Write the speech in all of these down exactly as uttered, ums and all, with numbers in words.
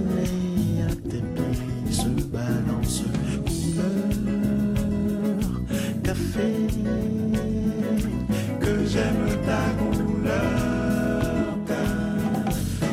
soleil à tes pieds se balance. Couleur café, que j'aime ta couleur café.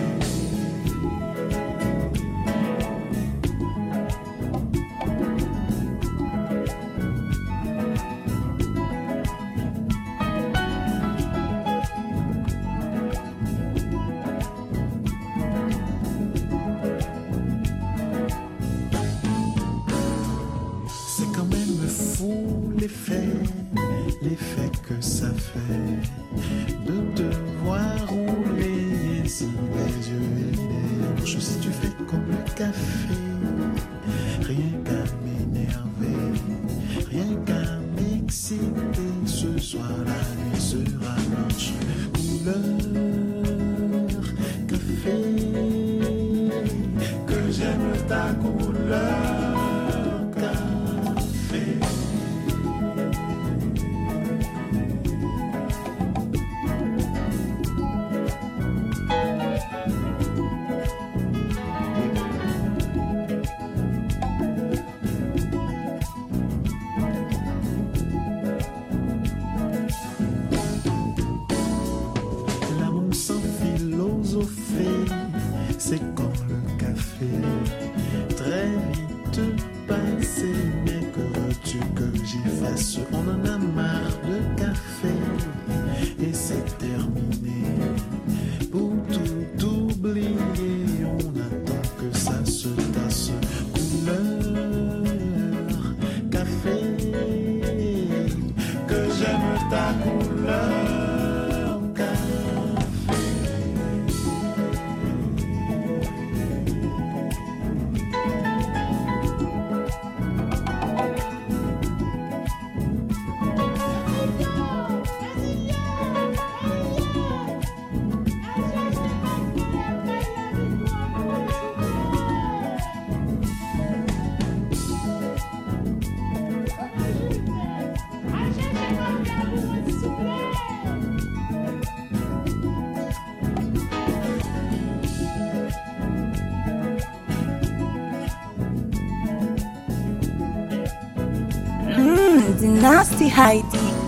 C'est quand même fou l'effet, l'effet que ça fait de te voir rouler si les yeux et les hanches. Si tu fais comme le café, rien qu'à m'énerver, rien qu'à m'exciter. Ce soir la nuit sera blanche. Couleur café, que j'aime ta couleur café. L'amour sans philosopher, c'est comme le café, très vite passé. Mais que veux-tu que j'y fasse? On en a marre de café et c'est terminé. Pour tout oublier, on attend que ça se tasse. Couleur café, que j'aime ta couleur café. Mmm, the nasty Heidi.